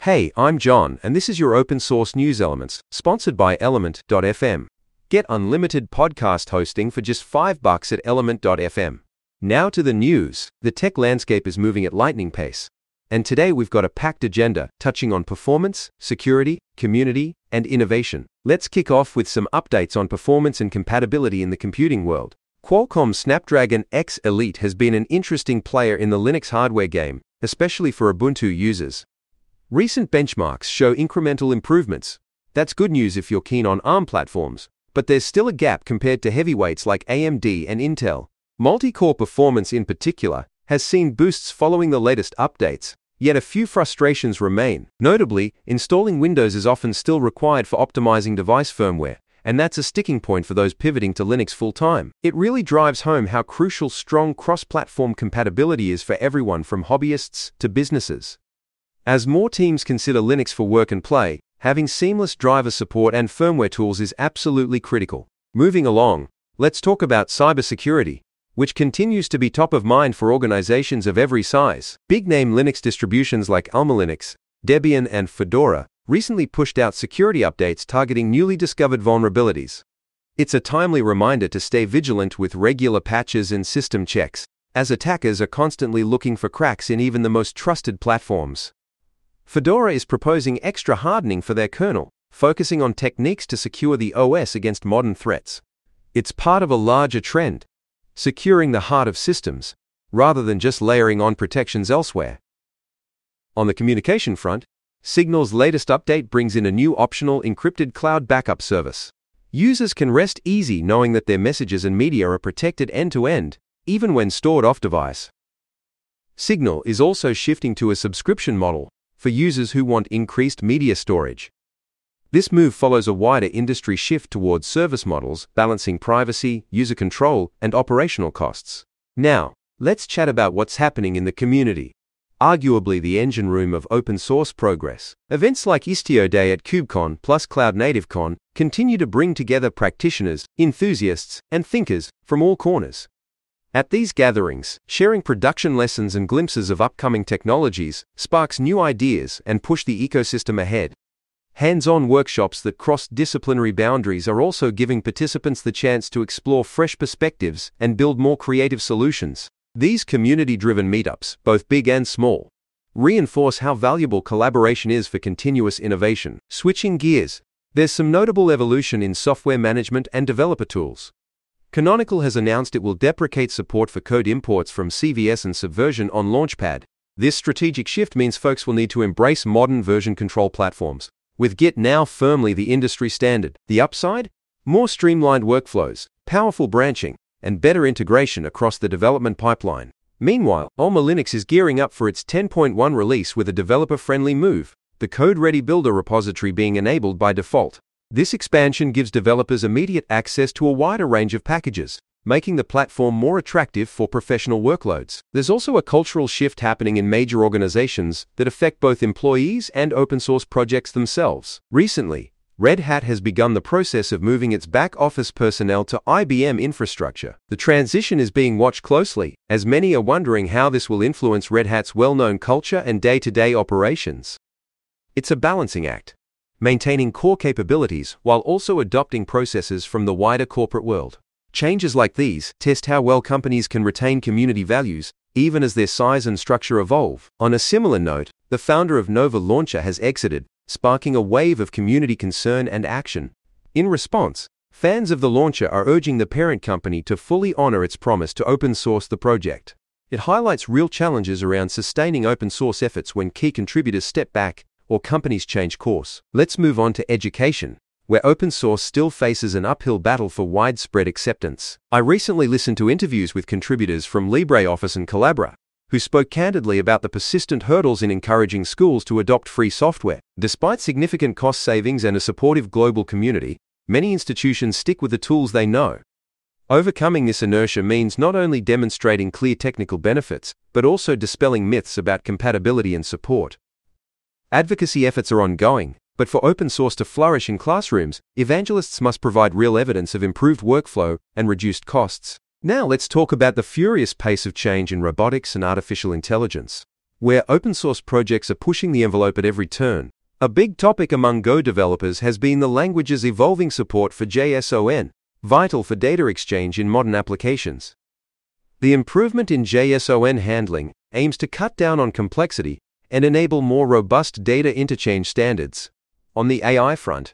Hey, I'm John, and this is your open source news elements, sponsored by Element.fm. Get unlimited podcast hosting for just $5 at Element.fm. Now to the news. The tech landscape is moving at lightning pace. And today we've got a packed agenda touching on performance, security, community, and innovation. Let's kick off with some updates on performance and compatibility in the computing world. Qualcomm's Snapdragon X Elite has been an interesting player in the Linux hardware game, especially for Ubuntu users. Recent benchmarks show incremental improvements. That's good news if you're keen on ARM platforms, but there's still a gap compared to heavyweights like AMD and Intel. Multi-core performance in particular has seen boosts following the latest updates, yet a few frustrations remain. Notably, installing Windows is often still required for optimizing device firmware, and that's a sticking point for those pivoting to Linux full-time. It really drives home how crucial strong cross-platform compatibility is for everyone from hobbyists to businesses. As more teams consider Linux for work and play, having seamless driver support and firmware tools is absolutely critical. Moving along, let's talk about cybersecurity, which continues to be top of mind for organizations of every size. Big-name Linux distributions like Alma Linux, Debian, and Fedora recently pushed out security updates targeting newly discovered vulnerabilities. It's a timely reminder to stay vigilant with regular patches and system checks, as attackers are constantly looking for cracks in even the most trusted platforms. Fedora is proposing extra hardening for their kernel, focusing on techniques to secure the OS against modern threats. It's part of a larger trend, securing the heart of systems, rather than just layering on protections elsewhere. On the communication front, Signal's latest update brings in a new optional encrypted cloud backup service. Users can rest easy knowing that their messages and media are protected end-to-end, even when stored off-device. Signal is also shifting to a subscription model for users who want increased media storage. This move follows a wider industry shift towards service models, balancing privacy, user control, and operational costs. Now, let's chat about what's happening in the community. Arguably the engine room of open source progress. Events like Istio Day at KubeCon plus Cloud Native Con continue to bring together practitioners, enthusiasts, and thinkers from all corners. At these gatherings, sharing production lessons and glimpses of upcoming technologies sparks new ideas and push the ecosystem ahead. Hands-on workshops that cross disciplinary boundaries are also giving participants the chance to explore fresh perspectives and build more creative solutions. These community-driven meetups, both big and small, reinforce how valuable collaboration is for continuous innovation. Switching gears, there's some notable evolution in software management and developer tools. Canonical has announced it will deprecate support for code imports from CVS and Subversion on Launchpad. This strategic shift means folks will need to embrace modern version control platforms, with Git now firmly the industry standard. The upside? More streamlined workflows, powerful branching, and better integration across the development pipeline. Meanwhile, Alma Linux is gearing up for its 10.1 release with a developer-friendly move, the Code Ready Builder repository being enabled by default. This expansion gives developers immediate access to a wider range of packages, making the platform more attractive for professional workloads. There's also a cultural shift happening in major organizations that affect both employees and open source projects themselves. Recently, Red Hat has begun the process of moving its back-office personnel to IBM infrastructure. The transition is being watched closely, as many are wondering how this will influence Red Hat's well-known culture and day-to-day operations. It's a balancing act, maintaining core capabilities while also adopting processes from the wider corporate world. Changes like these test how well companies can retain community values, even as their size and structure evolve. On a similar note, the founder of Nova Launcher has exited, sparking a wave of community concern and action. In response, fans of the launcher are urging the parent company to fully honor its promise to open source the project. It highlights real challenges around sustaining open source efforts when key contributors step back or companies change course. Let's move on to education, where open source still faces an uphill battle for widespread acceptance. I recently listened to interviews with contributors from LibreOffice and Collabora, who spoke candidly about the persistent hurdles in encouraging schools to adopt free software. Despite significant cost savings and a supportive global community, many institutions stick with the tools they know. Overcoming this inertia means not only demonstrating clear technical benefits, but also dispelling myths about compatibility and support. Advocacy efforts are ongoing, but for open source to flourish in classrooms, evangelists must provide real evidence of improved workflow and reduced costs. Now let's talk about the furious pace of change in robotics and artificial intelligence. where open source projects are pushing the envelope at every turn. A big topic among Go developers has been the language's evolving support for JSON, vital for data exchange in modern applications. The improvement in JSON handling aims to cut down on complexity and enable more robust data interchange standards. On the AI front,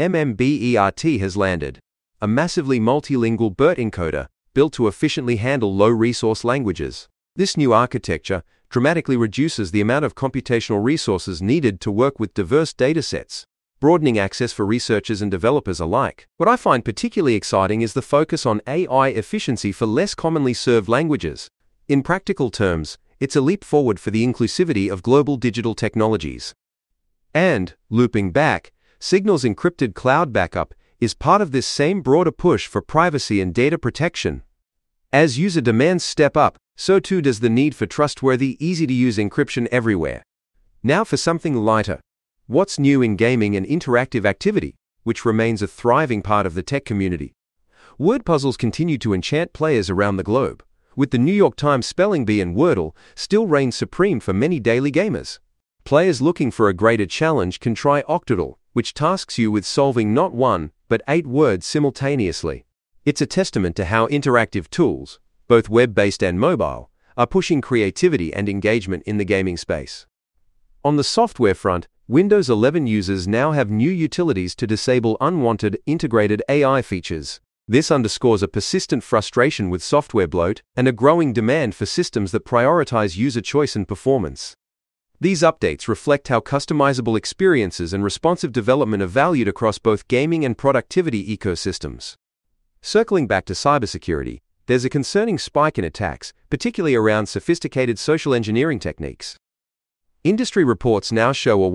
MMBERT has landed, a massively multilingual BERT encoder built to efficiently handle low-resource languages. This new architecture dramatically reduces the amount of computational resources needed to work with diverse datasets, broadening access for researchers and developers alike. What I find particularly exciting is the focus on AI efficiency for less commonly served languages. In practical terms, it's a leap forward for the inclusivity of global digital technologies. And, looping back, Signal's encrypted cloud backup is part of this same broader push for privacy and data protection. As user demands step up, so too does the need for trustworthy, easy-to-use encryption everywhere. Now for something lighter. What's new in gaming and interactive activity, which remains a thriving part of the tech community? Word puzzles continue to enchant players around the globe, with the New York Times Spelling Bee and Wordle still reign supreme for many daily gamers. Players looking for a greater challenge can try Octodle, which tasks you with solving not 1, but 8 words simultaneously. It's a testament to how interactive tools, both web-based and mobile, are pushing creativity and engagement in the gaming space. On the software front, Windows 11 users now have new utilities to disable unwanted integrated AI features. This underscores a persistent frustration with software bloat and a growing demand for systems that prioritize user choice and performance. These updates reflect how customizable experiences and responsive development are valued across both gaming and productivity ecosystems. Circling back to cybersecurity, there's a concerning spike in attacks, particularly around sophisticated social engineering techniques. Industry reports now show a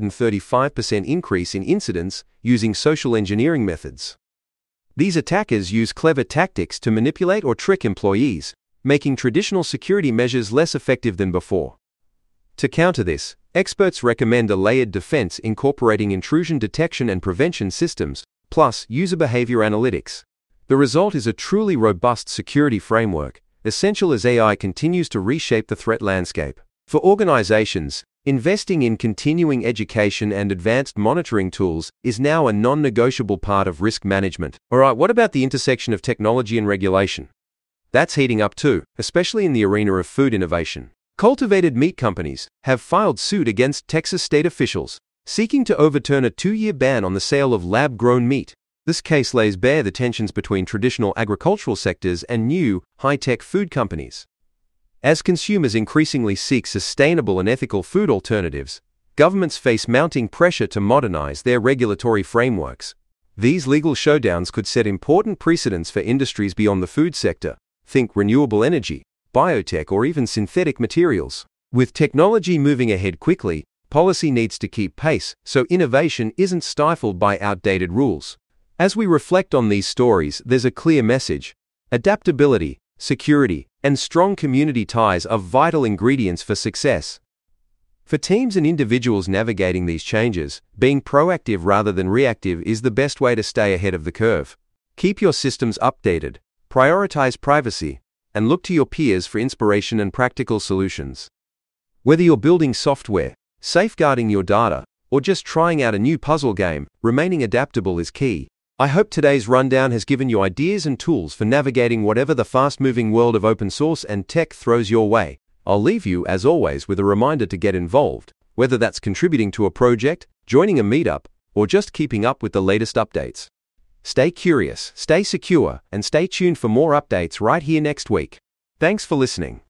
135% increase in incidents using social engineering methods. These attackers use clever tactics to manipulate or trick employees, making traditional security measures less effective than before. To counter this, experts recommend a layered defense incorporating intrusion detection and prevention systems, plus user behavior analytics. The result is a truly robust security framework, essential as AI continues to reshape the threat landscape. For organizations, investing in continuing education and advanced monitoring tools is now a non-negotiable part of risk management. Alright, what about the intersection of technology and regulation? That's heating up too, especially in the arena of food innovation. Cultivated meat companies have filed suit against Texas state officials, seeking to overturn a 2-year ban on the sale of lab-grown meat. This case lays bare the tensions between traditional agricultural sectors and new, high-tech food companies. As consumers increasingly seek sustainable and ethical food alternatives, governments face mounting pressure to modernize their regulatory frameworks. These legal showdowns could set important precedents for industries beyond the food sector. Think renewable energy, biotech, or even synthetic materials. With technology moving ahead quickly, policy needs to keep pace so innovation isn't stifled by outdated rules. As we reflect on these stories, there's a clear message. Adaptability, security, and strong community ties are vital ingredients for success. For teams and individuals navigating these changes, being proactive rather than reactive is the best way to stay ahead of the curve. Keep your systems updated, prioritize privacy, and look to your peers for inspiration and practical solutions. Whether you're building software, safeguarding your data, or just trying out a new puzzle game, remaining adaptable is key. I hope today's rundown has given you ideas and tools for navigating whatever the fast-moving world of open source and tech throws your way. I'll leave you, as always, with a reminder to get involved, whether that's contributing to a project, joining a meetup, or just keeping up with the latest updates. Stay curious, stay secure, and stay tuned for more updates right here next week. Thanks for listening.